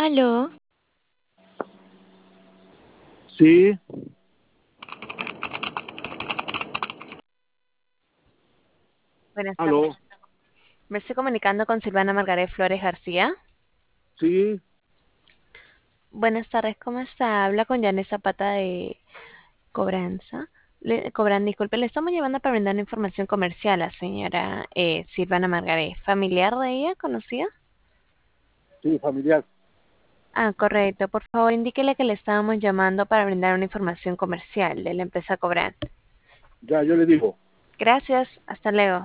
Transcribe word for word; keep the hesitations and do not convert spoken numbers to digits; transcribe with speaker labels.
Speaker 1: Aló,
Speaker 2: Sí,
Speaker 1: buenas tardes.
Speaker 2: aló,
Speaker 1: Me estoy comunicando con Silvana Margaret Flores García.
Speaker 2: sí,
Speaker 1: Buenas tardes, ¿cómo está? Habla con Janet Zapata de Cobranza. Le, cobran, disculpe, le estamos llevando para brindar información comercial a la señora eh, Silvana Margaret. ¿Familiar de ella, conocida?
Speaker 2: sí, familiar.
Speaker 1: Ah, correcto. Por favor, indíquele que le estábamos llamando para brindar una información comercial de la empresa Cobran.
Speaker 2: Ya, yo le digo.
Speaker 1: Gracias, hasta luego.